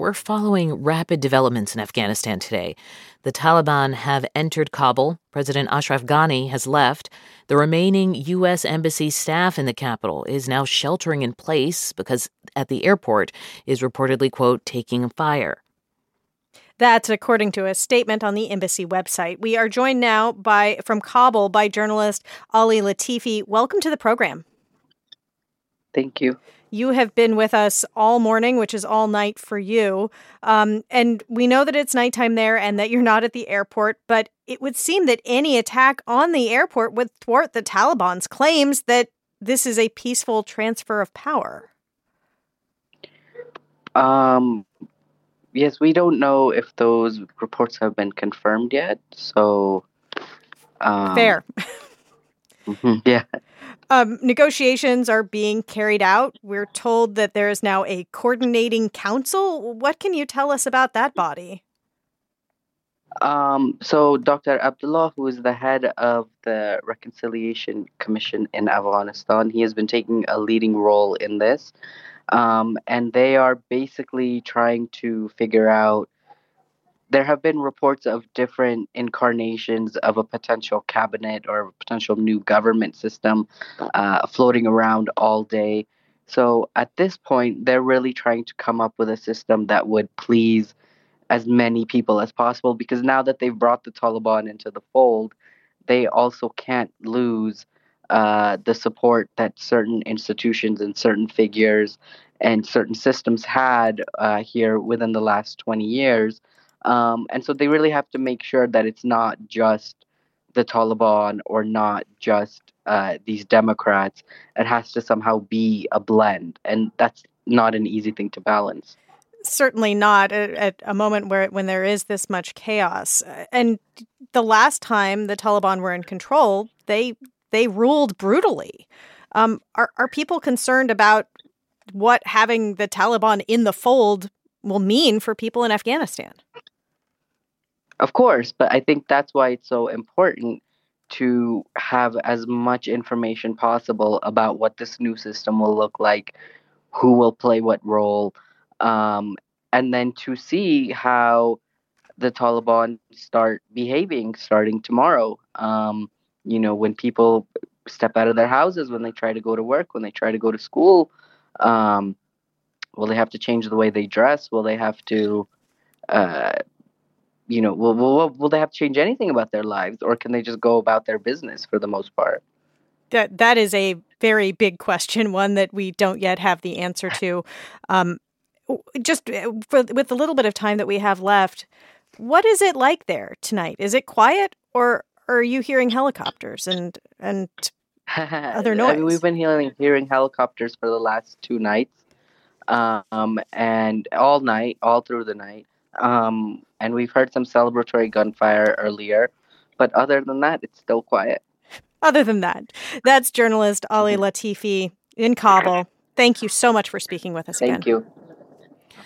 We're following rapid developments in Afghanistan today. The Taliban have entered Kabul. President Ashraf Ghani has left. The remaining U.S. embassy staff in the capital is now sheltering in place because at the airport is reportedly, quote, taking fire. That's according to a statement on the embassy website. We are joined now from Kabul by journalist Ali Latifi. Welcome to the program. Thank you. You have been with us all morning, which is all night for you. And we know that it's nighttime there and that you're not at the airport, but it would seem that any attack on the airport would thwart the Taliban's claims that this is a peaceful transfer of power. Yes, we don't know if those reports have been confirmed yet. So, fair. Yeah. Negotiations are being carried out. We're told that there is now a coordinating council. What can you tell us about that body? So Dr. Abdullah, who is the head of the Reconciliation Commission in Afghanistan, he has been taking a leading role in this. And they are basically trying to figure out. There have been reports of different incarnations of a potential cabinet or a potential new government system floating around all day. So at this point, they're really trying to come up with a system that would please as many people as possible, because now that they've brought the Taliban into the fold, they also can't lose the support that certain institutions and certain figures and certain systems had here within the last 20 years. And so they really have to make sure that it's not just the Taliban or not just these Democrats. It has to somehow be a blend. And that's not an easy thing to balance. Certainly not at a moment when there is this much chaos. And the last time the Taliban were in control, they ruled brutally. Are people concerned about what having the Taliban in the fold will mean for people in Afghanistan? Of course, but I think that's why it's so important to have as much information possible about what this new system will look like, who will play what role, and then to see how the Taliban start behaving starting tomorrow. When people step out of their houses, when they try to go to work, when they try to go to school, will they have to change the way they dress? Will they have to will they have to change anything about their lives, or can they just go about their business for the most part? That is a very big question, one that we don't yet have the answer to. Just with the little bit of time that we have left, what is it like there tonight? Is it quiet, or are you hearing helicopters and other noise? We've been hearing helicopters for the last 2 nights, and all night, all through the night. And we've heard some celebratory gunfire earlier, but other than that, it's still quiet. Other than that, that's journalist Ali Latifi in Kabul. Thank you so much for speaking with us again. Thank you.